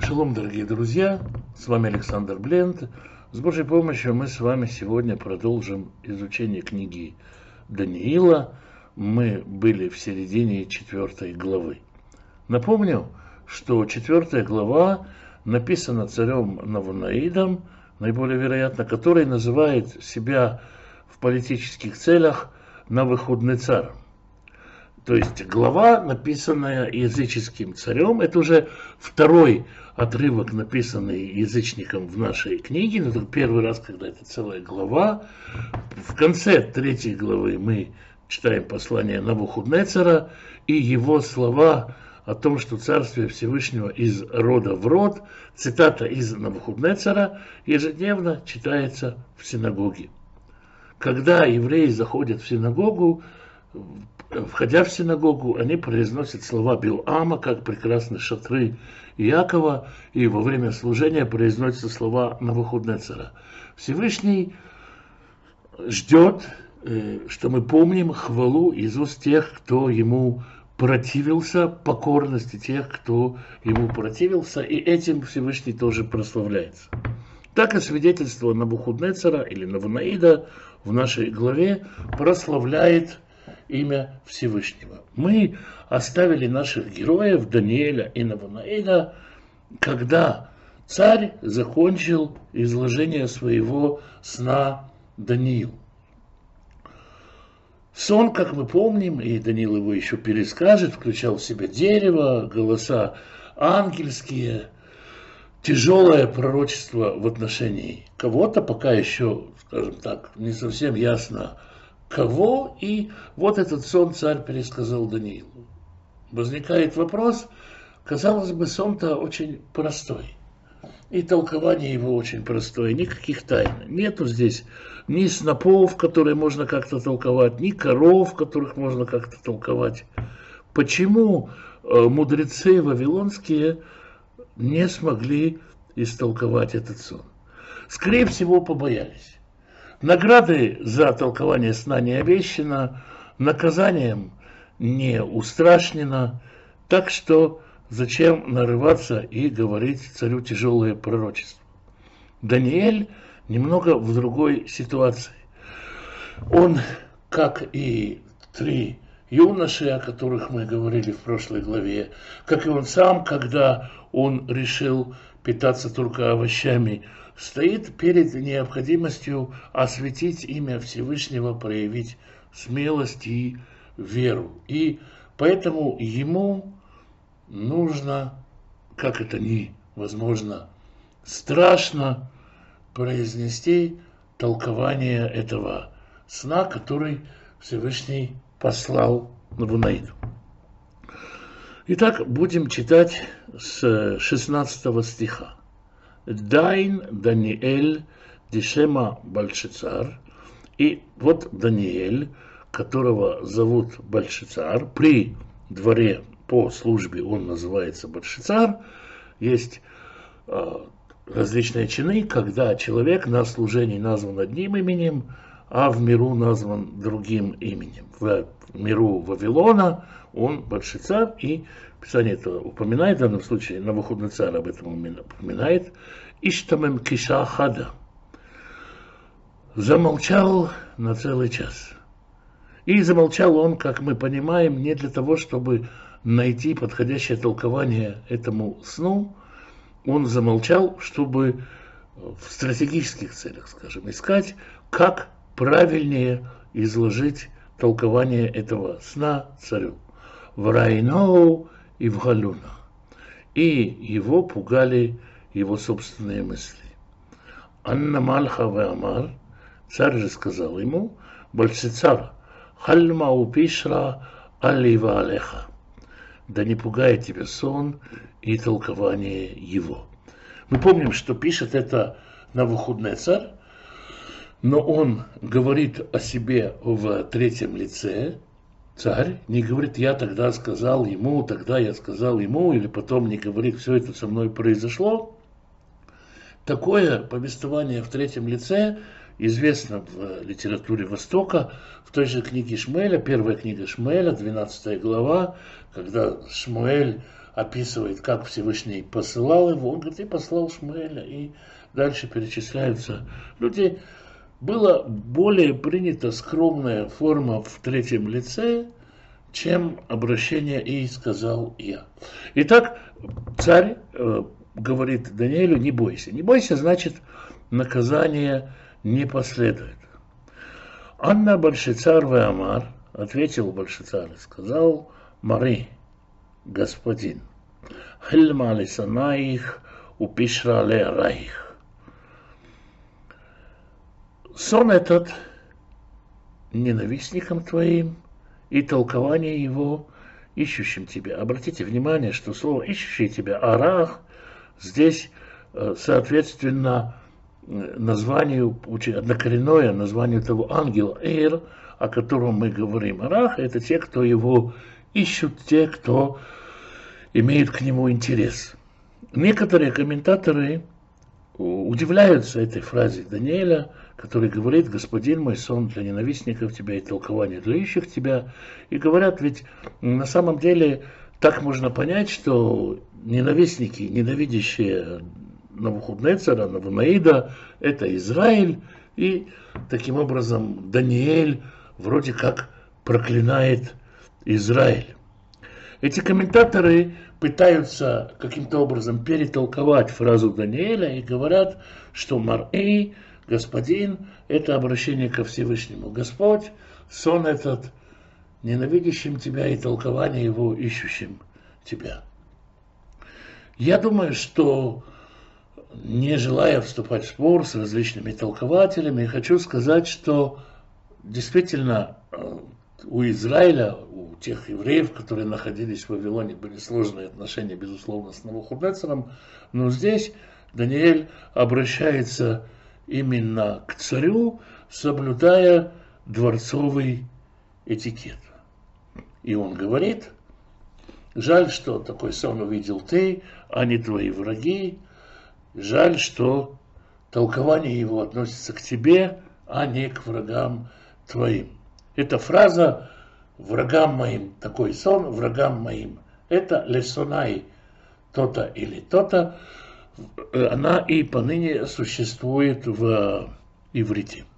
Шалом, дорогие друзья, с вами Александр Блент. С Божьей помощью мы с вами сегодня продолжим изучение книги Даниила. Мы были в середине 4 главы. Напомню, что 4 глава написана царем Навунаидом, наиболее вероятно, который называет себя в политических целях Навуходоносором. То есть глава, написанная языческим царем, это уже второй отрывок, написанный язычником в нашей книге. Но это первый раз, когда это целая глава. В конце 3 главы мы читаем послание Навуходоносора и его слова о том, что Царствие Всевышнего из рода в род, цитата из Навуходоносора, ежедневно читается в синагоге. Когда евреи заходят в синагогу, входя в синагогу, они произносят слова Билама, как прекрасные шатры Иакова, и во время служения произносятся слова Навуходоносора. Всевышний ждет, что мы помним хвалу из уст тех, кто ему противился, покорности тех, кто ему противился, и этим Всевышний тоже прославляется. Так и свидетельство Навуходоносора или Навунаида в нашей главе прославляет имя Всевышнего. Мы оставили наших героев Даниэля и Навунаида, когда царь закончил изложение своего сна Даниилу. Сон, как мы помним, и Даниил его еще перескажет, включал в себя дерево, голоса ангельские, тяжелое пророчество в отношении кого-то, пока еще, скажем так, не совсем ясно кого, и вот этот сон царь пересказал Даниилу. Возникает вопрос, казалось бы, сон-то очень простой, и толкование его очень простое, никаких тайн. Нету здесь ни снопов, которые можно как-то толковать, ни коров, которых можно как-то толковать. Почему мудрецы вавилонские не смогли истолковать этот сон? Скорее всего, побоялись. Награды за толкование сна не обещано, наказанием не устрашнено, так что зачем нарываться и говорить царю тяжелые пророчества? Даниэль немного в другой ситуации. Он, как и 3 юноши, о которых мы говорили в прошлой главе, как и он сам, когда он решил питаться только овощами, стоит перед необходимостью осветить имя Всевышнего, проявить смелость и веру. И поэтому ему нужно, как это невозможно, страшно произнести толкование этого сна, который Всевышний послал Навунаиду. Итак, будем читать с 16 стиха. Дайн Даниэль дишема Бальшицар. И вот Даниэль, которого зовут Бальшицар, при дворе по службе он называется Бальшицар. Есть различные чины, когда человек на служении назван одним именем, а в миру назван другим именем. В миру Вавилона он Бальшицар, и Писание это упоминает, в данном случае Навуходоносор об этом упоминает. Иштамем киша хада. Замолчал на целый час. И замолчал он, как мы понимаем, не для того, чтобы найти подходящее толкование этому сну. Он замолчал, чтобы в стратегических целях, скажем, искать, как правильнее изложить толкование этого сна царю. В Райноу и в Галуна. И его пугали его собственные мысли. Анна Мальха Веамар, царь же сказал ему, Бальшицар, Хальма упишра алива алеха. Да не пугает тебя сон и толкование его. Мы помним, что пишет это Навуходоносор, но он говорит о себе в 3 лице. Царь не говорит, я тогда сказал ему, тогда я сказал ему, или потом не говорит, все это со мной произошло. Такое повествование в 3 лице известно в литературе Востока, в той же книге Шмуэля, первая книга Шмуэля, 12 глава, когда Шмуэль описывает, как Всевышний посылал его. Он говорит, и послал Шмуэля, и дальше перечисляются люди. Была более принята скромная форма в третьем лице, чем обращение «и сказал я». Итак, царь говорит Даниэлю, не бойся. Не бойся, значит, наказание не последует. Анна Большецар Веамар, ответил Большецар и сказал, Мари, господин, хильма лисанаих упишра ле раих. Сон этот ненавистникам твоим и толкование его ищущим тебя. Обратите внимание, что слово ищущий тебя, арах, здесь соответственно названию, однокоренное названию того ангела Эйр, о котором мы говорим. Арах — это те, кто его ищут, те, кто имеют к нему интерес. Некоторые комментаторы удивляются этой фразе Даниэля, который говорит, господин мой, сон для ненавистников тебя и толкование для ищущих тебя. И говорят, ведь на самом деле так можно понять, что ненавистники, ненавидящие Навуходнецара, Навунаида, это Израиль, и таким образом Даниэль вроде как проклинает Израиль. Эти комментаторы пытаются каким-то образом перетолковать фразу Даниэля и говорят, что Мар-Эй, господин, это обращение ко Всевышнему. Господь, сон этот ненавидящим тебя и толкование его ищущим тебя. Я думаю, что не желая вступать в спор с различными толкователями, хочу сказать, что действительно у Израиля, у тех евреев, которые находились в Вавилоне, были сложные отношения, безусловно, с Навуходнецаром, но здесь Даниэль обращается именно к царю, соблюдая дворцовый этикет. И он говорит, жаль, что такой сон увидел ты, а не твои враги, жаль, что толкование его относится к тебе, а не к врагам твоим. Эта фраза «врагам моим», такой сон «врагам моим», это «лесонай», то-то или то-то, она и поныне существует в иврите.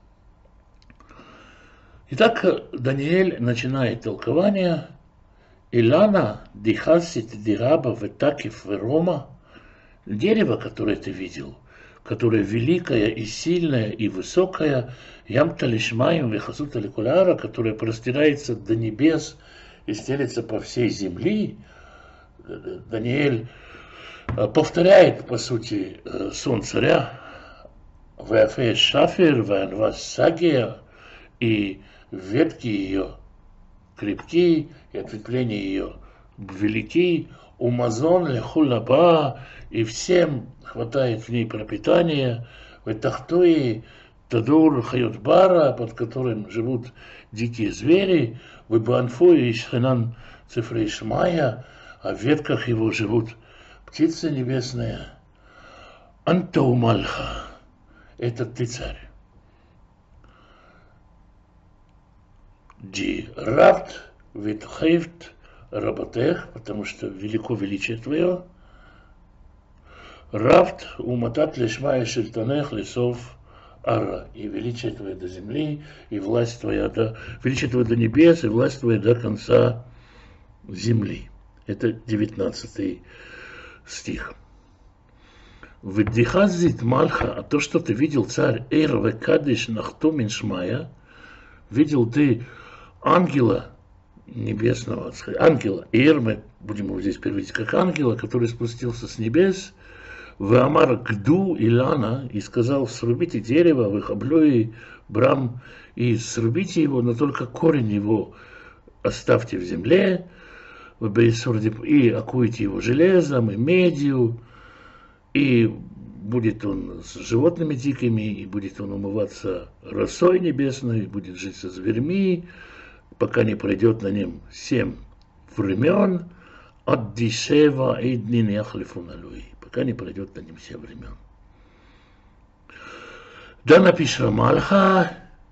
Итак, Даниэль начинает толкование «Илана дихасит дираба ветакив верома». Дерево, которое ты видел, которое великое и сильное и высокое, ямта лишмаем вехасута ликуляра, которое простирается до небес и стелется по всей земли. Даниэль повторяет, по сути, сон царя, веафе шафир, веанвас сагия, и ветки ее крепкие, и ответвления ее велики, умазон лехулаба, и всем хватает в ней пропитания, в тахтуи тадур хайотбара, под которым живут дикие звери, в банфуи и шхенан цифрей шмая, а в ветках его живут птицы небесные. Антаумальха, это ты царь. Ди рафт витхейфт работех, потому что велико величие твое. Рафт уматат лишмая шельтанех лесов ара, и величие твое до земли, и власть твоя до величие твое до небес, и власть твоя до конца земли. Это 19 стих. Вдихазит мальха, а то, что ты видел, царь Эйр векадиш нахто миншмая, видел ты ангела небесного, ангела Эйр, мы будем его здесь переводить как ангела, который спустился с небес, в Амар Гду Илана, и сказал, срубите дерево, выхоблюй брам, и срубите его, но только корень его оставьте в земле, и окуйте его железом и медью, и будет он с животными дикими, и будет он умываться росой небесной, и будет жить со зверьми, пока не пройдет на нем 7 времен, от дешева и дни не ахлифуналуи, пока не пройдет на нем 7 времен. Да напиша мальха,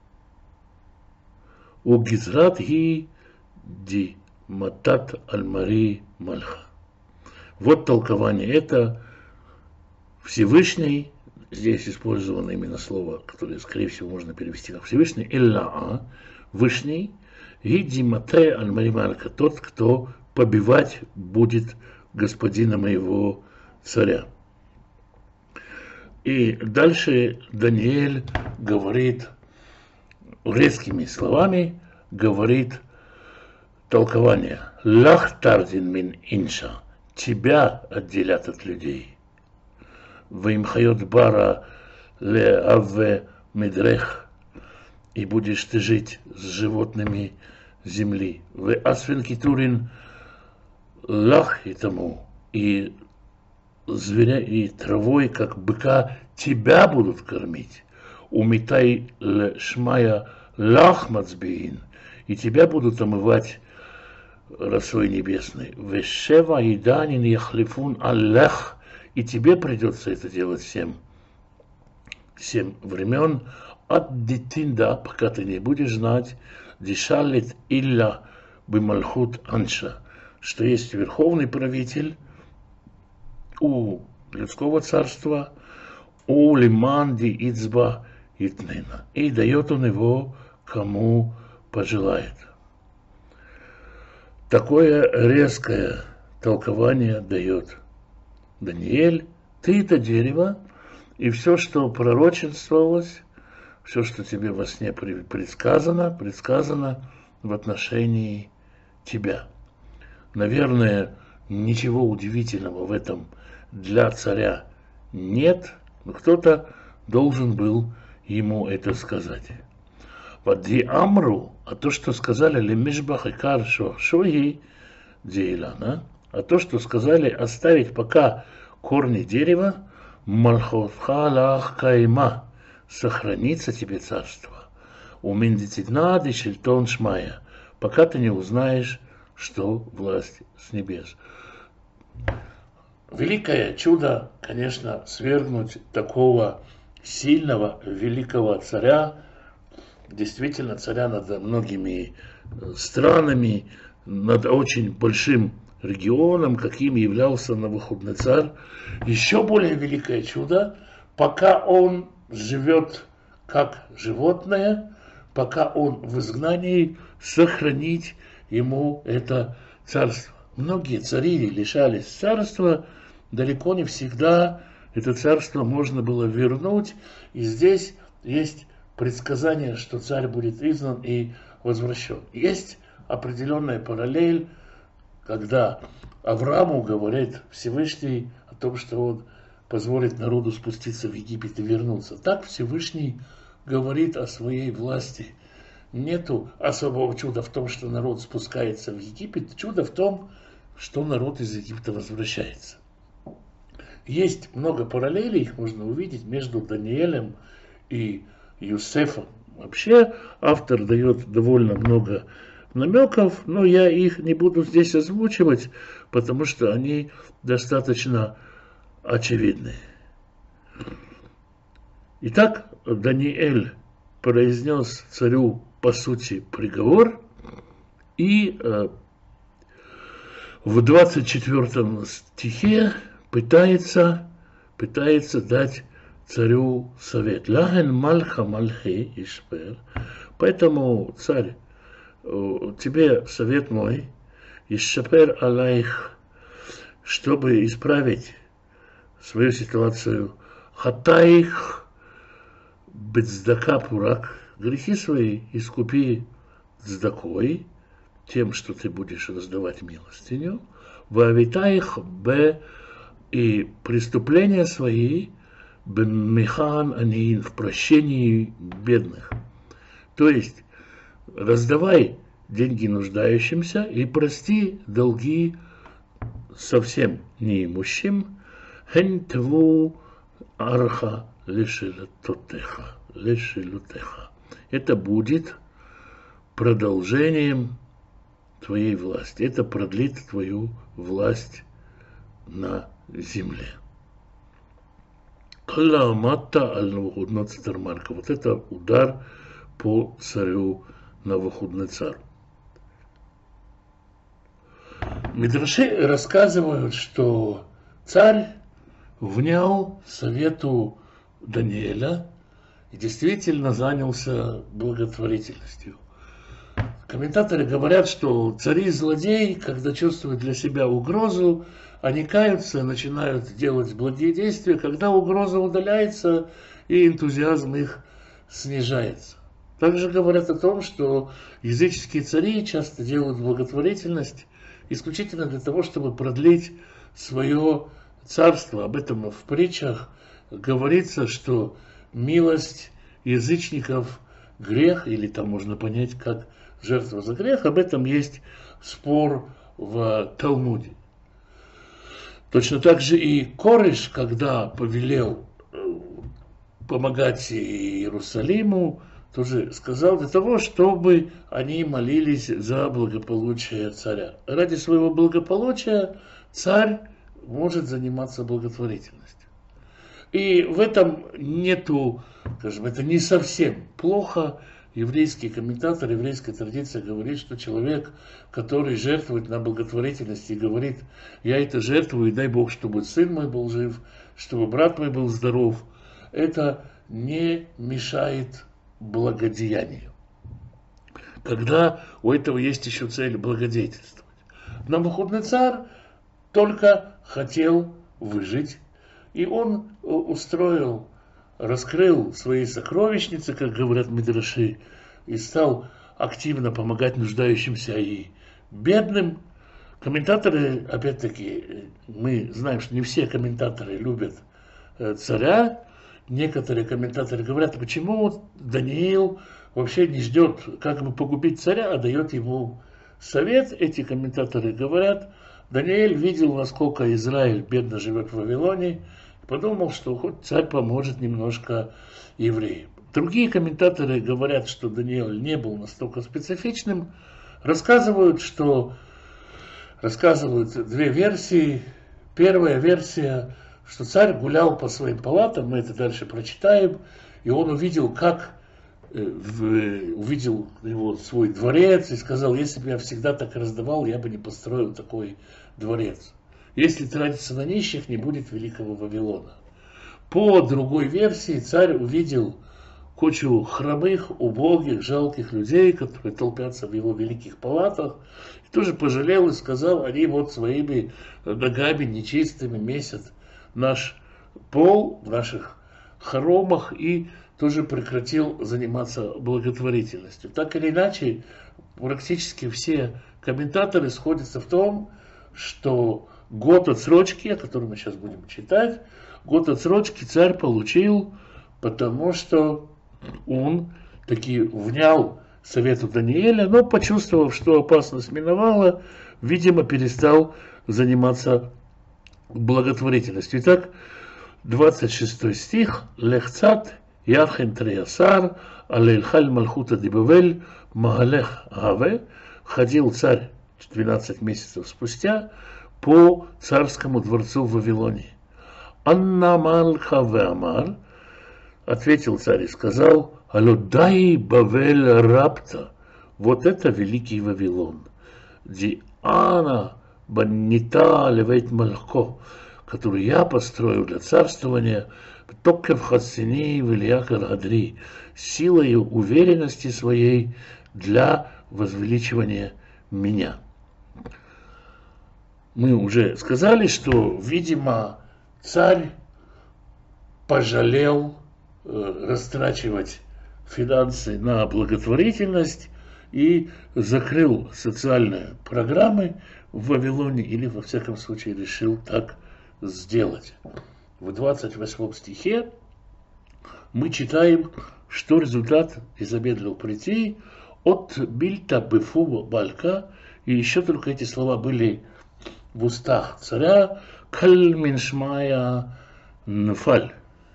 у гизрат ги ди матат аль-мари мальха. Вот толкование. Это Всевышний, здесь использовано именно слово, которое, скорее всего, можно перевести как Всевышний, Эллаа, Вышний, и Димате Аль-Марималька, тот, кто побивать будет господина моего царя. И дальше Даниэль говорит резкими словами, говорит толкование. Лах тардин мин инша, тебя отделят от людей. Ваимхайот бара ле авве медрех, и будешь ты жить с животными земли. В асфин китурин лах и тому, и зверя, и травой, как быка, тебя будут кормить. Умитай шмая лах мацбиин, и тебя будут омывать росой небесной. Вешева еданин яхлифун аллах, и тебе придется это делать 7 времен. От дитинда, пока ты не будешь знать, дишалит илля бимальхут анша, что есть верховный правитель у людского царства, у лиманди ицба итнена, и дает он его кому пожелает. Такое резкое толкование дает Даниэль. Ты это дерево, и все, что пророчествовалось, все, что тебе во сне предсказано в отношении тебя. Наверное, ничего удивительного в этом для царя нет, но кто-то должен был ему это сказать. Вади амру, а то, что сказали лемишбах и каршо шоги дейлана, а то, что сказали оставить пока корни дерева, малхотха лах кайма, сохранится тебе царство. У миндитиднады шельтон шмая, пока ты не узнаешь, что власть с небес. Великое чудо, конечно, свергнуть такого сильного, великого царя, действительно царя над многими странами, над очень большим регионом, каким являлся Навуходоносор. Еще более великое чудо, пока он живет как животное, пока он в изгнании, сохранить ему это царство. Многие цари лишались царства, далеко не всегда это царство можно было вернуть, и здесь есть предсказание, что царь будет изгнан и возвращен. Есть определенная параллель, когда Аврааму говорит Всевышний о том, что он позволит народу спуститься в Египет и вернуться. Так Всевышний говорит о своей власти. Нету особого чуда в том, что народ спускается в Египет. Чудо в том, что народ из Египта возвращается. Есть много параллелей, их можно увидеть между Даниэлем и Юсефом. Вообще автор дает довольно много намеков, но я их не буду здесь озвучивать, потому что они достаточно очевидны. Итак, Даниэль произнес царю, по сути, приговор, и в 24 стихе пытается дать царю совет. Лахен мальха мальхи ишпер. Поэтому, царь, тебе совет мой, ишпер алайх, чтобы исправить свою ситуацию. Хатаих бецдака пурак. Грехи свои искупи цдакой, тем, что ты будешь раздавать милостиню. Вавитаих б, и преступления свои бемихан аниин, в прощении бедных. То есть раздавай деньги нуждающимся и прости долги совсем неимущим. Хентву арха лешилутеха. Это будет продолжением твоей власти. Это продлит твою власть на земле. Каламатта аль-Навуходоносор Марка. Вот это удар по царю Навуходоносору. Мидраши рассказывают, что царь внял совету Даниэля и действительно занялся благотворительностью. Комментаторы говорят, что цари-злодеи, когда чувствуют для себя угрозу, они каются, начинают делать благие действия, когда угроза удаляется и энтузиазм их снижается. Также говорят о том, что языческие цари часто делают благотворительность исключительно для того, чтобы продлить свое царство. Об этом в притчах говорится, что милость язычников – грех, или там можно понять, как жертва за грех. Об этом есть спор в Талмуде. Точно так же и Кореш, когда повелел помогать Иерусалиму, тоже сказал для того, чтобы они молились за благополучие царя. Ради своего благополучия царь может заниматься благотворительностью. И в этом нету, скажем, это не совсем плохо. Еврейский комментатор, еврейская традиция говорит, что человек, который жертвует на благотворительности и говорит, я это жертвую, и дай Бог, чтобы сын мой был жив, чтобы брат мой был здоров, это не мешает благодеянию. Когда у этого есть еще цель благодетельствовать. Навуходоносор только хотел выжить, и он раскрыл свои сокровищницы, как говорят мидраши, и стал активно помогать нуждающимся и бедным. Комментаторы, опять-таки, мы знаем, что не все комментаторы любят царя. Некоторые комментаторы говорят, почему Даниил вообще не ждет, как бы погубить царя, а дает ему совет. Эти комментаторы говорят, Даниил видел, насколько Израиль бедно живет в Вавилоне, и подумал, что хоть царь поможет немножко евреям. Другие комментаторы говорят, что Даниил не был настолько специфичным. Рассказывают две версии. Первая версия, что царь гулял по своим палатам, мы это дальше прочитаем, и он увидел его свой дворец и сказал, если бы я всегда так раздавал, я бы не построил такой дворец. Если тратиться на нищих, не будет великого Вавилона. По другой версии, царь увидел кучу хромых, убогих, жалких людей, которые толпятся в его великих палатах, и тоже пожалел и сказал, они вот своими ногами нечистыми месят наш пол в наших хоромах, и тоже прекратил заниматься благотворительностью. Так или иначе, практически все комментаторы сходятся в том, что год отсрочки, о котором мы сейчас будем читать, год отсрочки царь получил, потому что он таки внял совету Даниэля, но, почувствовав, что опасность миновала, видимо, перестал заниматься благотворительностью. Итак, 26 стих. Лехцат яхен треясар алельхаль мальхута дибавель магалех гаве. Ходил царь 12 месяцев спустя по царскому дворцу в Вавилоне. Анна мальха веамар. Ответил царь и сказал, алодай бавель рапта. Вот это великий Вавилон. Диана баннита левейт мальхо, которую я построю для царствования, токев хасини вильякар гадри, силой уверенности своей для возвеличивания меня. Мы уже сказали, что, видимо, царь пожалел растрачивать финансы на благотворительность и закрыл социальные программы в Вавилоне, или, во всяком случае, решил так сделать. В 28 стихе мы читаем, что результат и замедлил прийти от бильта бефу балька, и еще только эти слова были в устах царя, каль миншмая нфаль.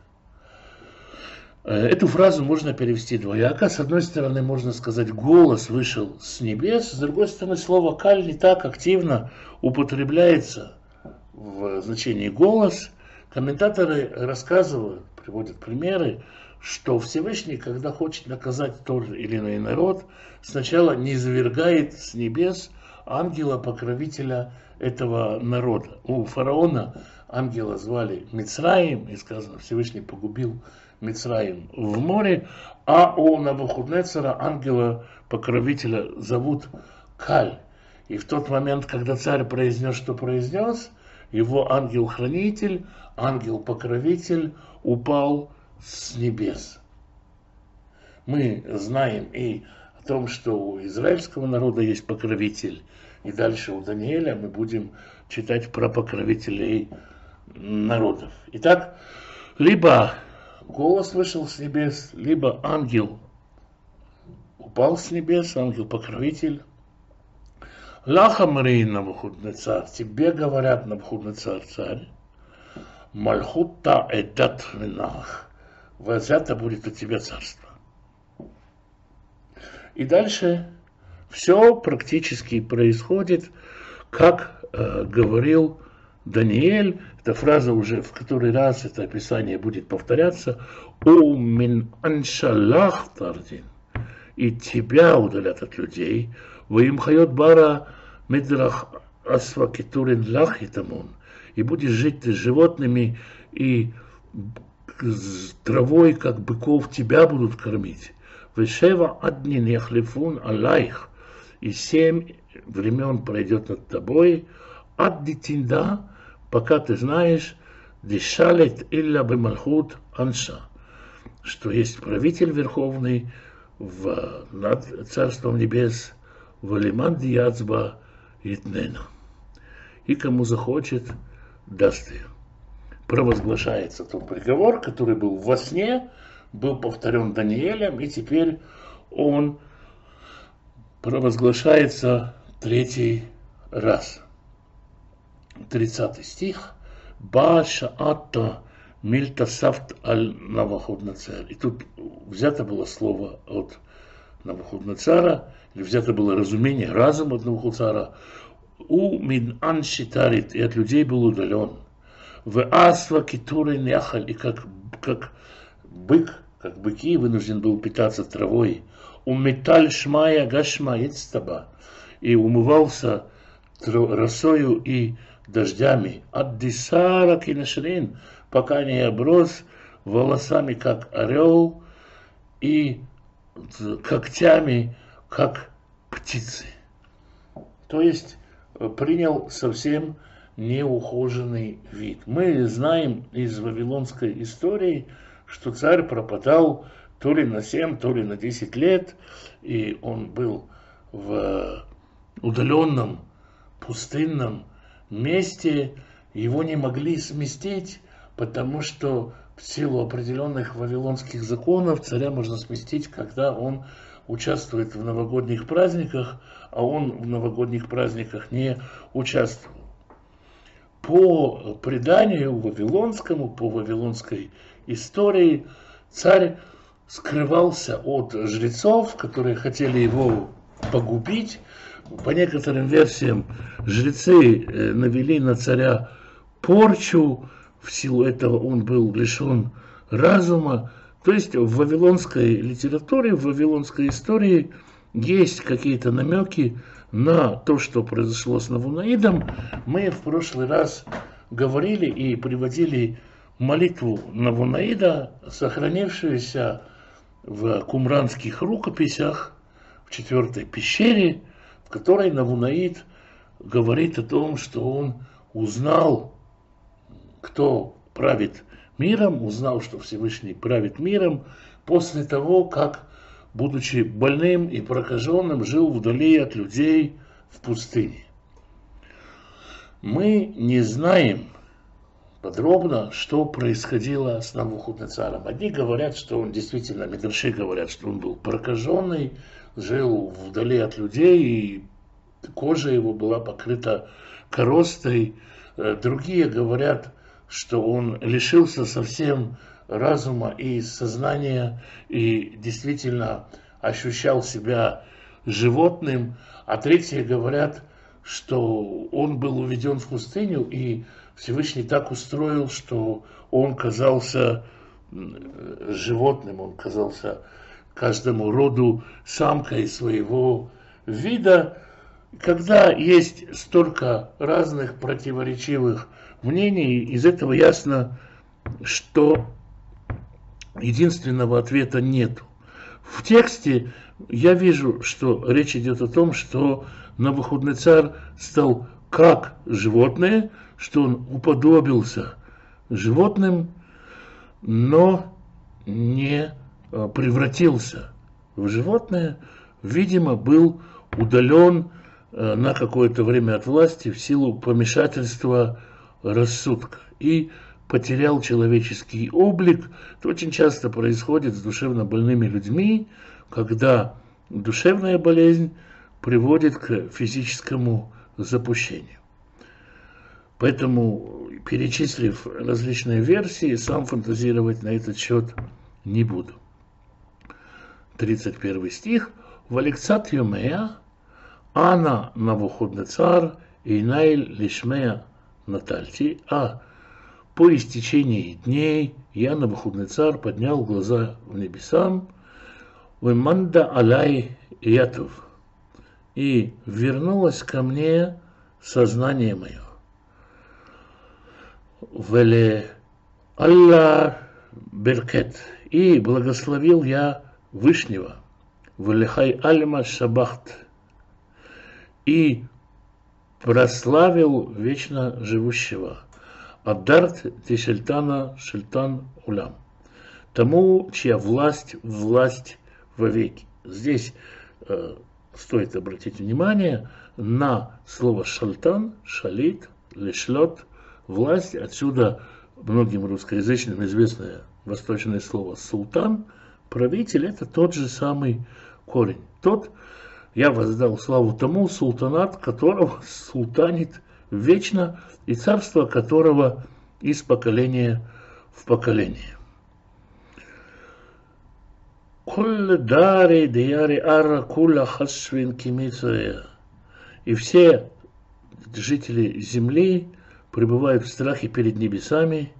Эту фразу можно перевести двояко. С одной стороны, можно сказать, голос вышел с небес. С другой стороны, слово «каль» не так активно употребляется в значении «голос». Комментаторы рассказывают, приводят примеры, что Всевышний, когда хочет наказать тот или иной народ, сначала не извергает с небес, ангела-покровителя этого народа. У фараона ангела звали Мицраим, и сказано, Всевышний погубил Мицраим в море, а у Навуходоносора ангела-покровителя зовут Каль. И в тот момент, когда царь произнес, что произнес, его ангел-хранитель, ангел-покровитель упал с небес. Мы знаем и о том, что у израильского народа есть покровитель, и дальше у Даниэля мы будем читать про покровителей народов. Итак, либо голос вышел с небес, либо ангел упал с небес, ангел-покровитель. Лахамри Навуходоносор, тебе говорят, Навуходоносор, царь, Мальхута эдат винах, взято будет у тебя царство. И дальше все практически происходит, как говорил Даниэль. Эта фраза уже в который раз, это описание будет повторяться. «У мин аншалах тардин». И тебя удалят от людей. «Ваим хайот бара мидрах асва китурин лах итамун». И будешь жить ты с животными, и с травой, как быков, тебя будут кормить. «Вешева аднин яхлифун алайх». И 7 времен пройдет над тобой. «Адди тинда», пока ты знаешь, «дишалет илля бемалхут анша», что есть правитель верховный над Царством Небес, «валиман дияцба итнена». И кому захочет, даст ее. Провозглашается тот приговор, который был во сне, был повторен Даниэлем, и теперь он провозглашается 3-й раз. 30 стих. Ба шаатта мильта сафт аль Навуходоносор. И тут взято было слово от Навуходоносора, или взято было разумение, разум от Навуходоносора. У мин аншитарит, и от людей был удален. В асва китурин яхаль, и как бык, как быки, вынужден был питаться травой. У металь шмая гашма ицтаба, и умывался росою и дождями. От дисара кинашрин, пока не оброс волосами, как орел, и когтями, как птицы. То есть принял совсем неухоженный вид. Мы знаем из вавилонской истории, что царь пропадал то ли на 7, то ли на 10 лет, и он был в удаленном, пустынном месте. Его не могли сместить, потому что в силу определенных вавилонских законов царя можно сместить, когда он участвует в новогодних праздниках, а он в новогодних праздниках не участвовал. По преданию вавилонскому, по вавилонской истории, царь скрывался от жрецов, которые хотели его погубить. По некоторым версиям, жрецы навели на царя порчу, в силу этого он был лишен разума. То есть в вавилонской литературе, в вавилонской истории есть какие-то намеки на то, что произошло с Навунаидом. Мы в прошлый раз говорили и приводили молитву Навунаида, сохранившуюся в кумранских рукописях в 4-й пещере, в которой Навунаид говорит о том, что он узнал, кто правит миром, узнал, что Всевышний правит миром, после того, как, будучи больным и прокаженным, жил вдали от людей в пустыне. Мы не знаем подробно, что происходило с Навуходоносором. Одни говорят, что он действительно, мидраши говорят, что он был прокаженный, жил вдали от людей, и кожа его была покрыта коростой. Другие говорят, что он лишился совсем разума и сознания и действительно ощущал себя животным. А третьи говорят, что он был уведен в пустыню, и Всевышний так устроил, что он казался животным, он казался каждому роду самкой своего вида. Когда есть столько разных противоречивых мнений, из этого ясно, что единственного ответа нет. В тексте я вижу, что речь идет о том, что Навуходоносор стал как животное, что он уподобился животным, но не превратился в животное, видимо, был удален на какое-то время от власти в силу помешательства рассудка и потерял человеческий облик. Это очень часто происходит с душевно больными людьми, когда душевная болезнь приводит к физическому запущению. Поэтому, перечислив различные версии, сам фантазировать на этот счет не буду. 31 стих. «Валекцат юмея, ана Навуходоносор, эйнайль лишмея натальти». А по истечении дней я, Навуходоносор, поднял глаза в небесам, «Веманда алай ятув», и вернулось ко мне сознание мое. «Веле Аллах беркет», и благословил я Вышнего, «Велехай альма шабахт», и прославил вечно живущего, «Аддарт тишельтана шельтан улям», тому, чья власть вовеки. Здесь стоит обратить внимание на слово шальтан, шалит, лешлет, власть. Отсюда многим русскоязычным известное восточное слово султан, правитель. Это тот же самый корень. Я воздал славу тому, султанат которого султанит вечно, и царство которого из поколения в поколение. И все жители земли пребывают в страхе перед небесами,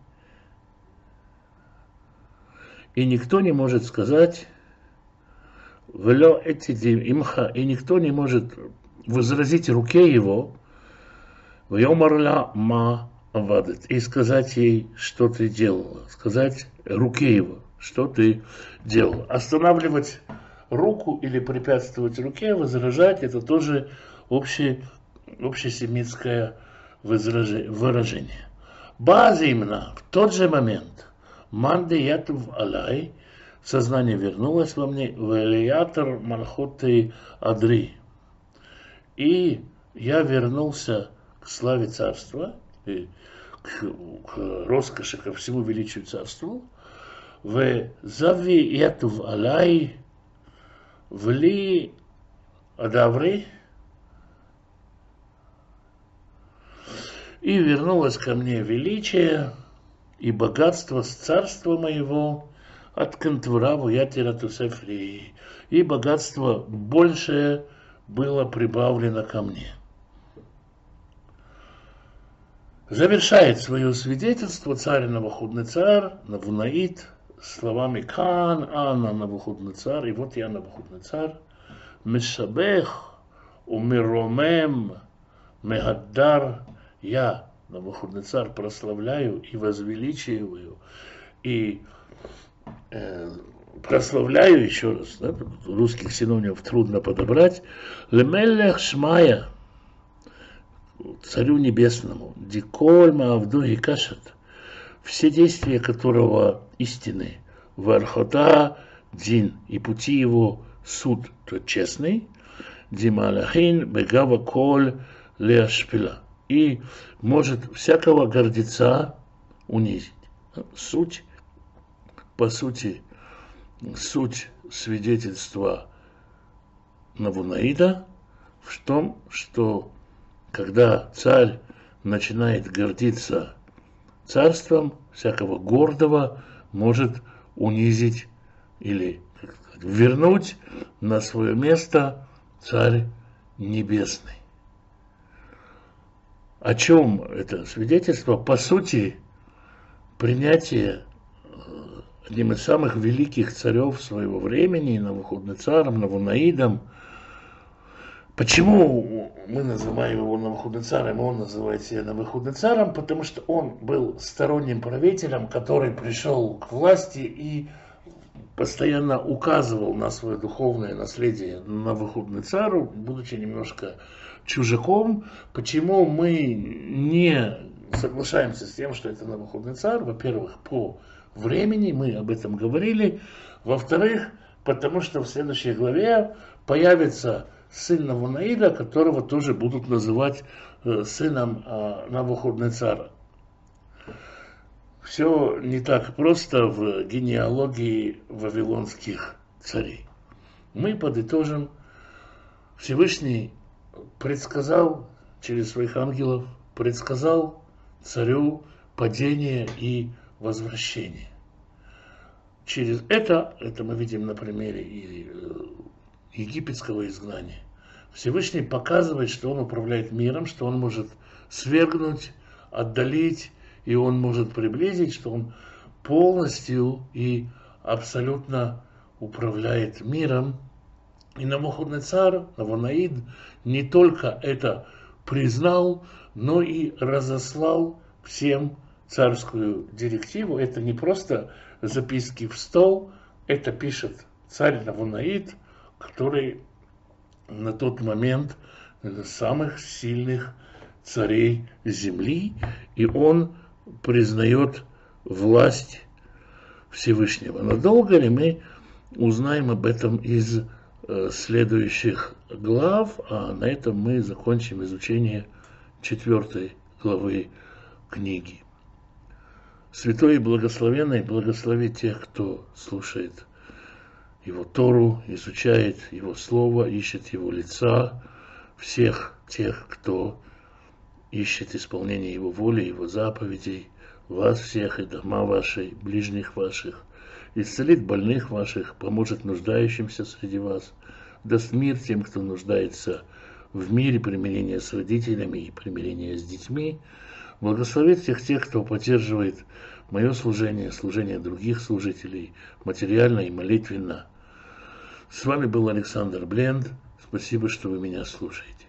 и никто не может сказать, и никто не может возразить руке его, и сказать ей, что ты делала, сказать руке его, что ты делал. Останавливать руку или препятствовать руке, возражать, это тоже общесемитское выражение. Базимна, в тот же момент, манде ятув алай, сознание вернулось во мне, велиятор малхоты адри, и я вернулся к славе царства, и к роскоши, ко всему величию царству, в зави ятув алай, вли адаври, и вернулось ко мне величие и богатство с царства моего, от кантураву ятира тусефри, и богатство большее было прибавлено ко мне. Завершает свое свидетельство царь Навуходоносор, Навунаид, словами «Кан ана Навуходоносор», и вот я, Навуходоносор, «Мешабех умиромем мегаддар», я, Навуходоносор, прославляю и возвеличиваю, и прославляю, еще раз, да, русских синонимов трудно подобрать, «Лемелех шмая», царю небесному, «Диколь маавду и кашат», все действия которого истины, «Вархота дин», и пути его суд, тот честный, «Дималахин бегава коль леашпила», и может всякого гордеца унизить. Суть, по сути, суть свидетельства Навунаида в том, что когда царь начинает гордиться царством, всякого гордого может унизить или вернуть на свое место царь небесный. О чем это свидетельство? По сути, принятие одним из самых великих царев своего времени, Навуходоносором, Навунаидом, Почему мы называем его Навуходоносором, и он называет себя Навуходоносором? Потому что он был сторонним правителем, который пришел к власти и постоянно указывал на свое духовное наследие Навуходоносору, будучи немножко чужаком. Почему мы не соглашаемся с тем, что это Навуходоносор? Во-первых, по времени, мы об этом говорили. Во-вторых, потому что в следующей главе появится сын Навунаида, которого тоже будут называть сыном Навуходоносора. Все не так просто в генеалогии вавилонских царей. Мы подытожим. Всевышний предсказал через своих ангелов, предсказал царю падение и возвращение. Через это мы видим на примере и египетского изгнания. Всевышний показывает, что он управляет миром, что он может свергнуть, отдалить, и он может приблизить, что он полностью и абсолютно управляет миром. И Навуходоносор, Навунаид, не только это признал, но и разослал всем царскую директиву. Это не просто записки в стол, это пишет царь Навунаид, который на тот момент самых сильных царей земли, и он признает власть Всевышнего. Надолго ли мы узнаем об этом из следующих глав, а на этом мы закончим изучение 4 главы книги. Святой и благословенный благослови тех, кто слушает Его Тору, изучает Его Слово, ищет Его лица, всех тех, кто ищет исполнение Его воли, Его заповедей, вас всех и дома ваши, ближних ваших, исцелит больных ваших, поможет нуждающимся среди вас, даст мир тем, кто нуждается в мире, примирения с родителями и примирения с детьми, благословит всех тех, кто поддерживает мое служение, служение других служителей, материально и молитвенно. С вами был Александр Бленд. Спасибо, что вы меня слушаете.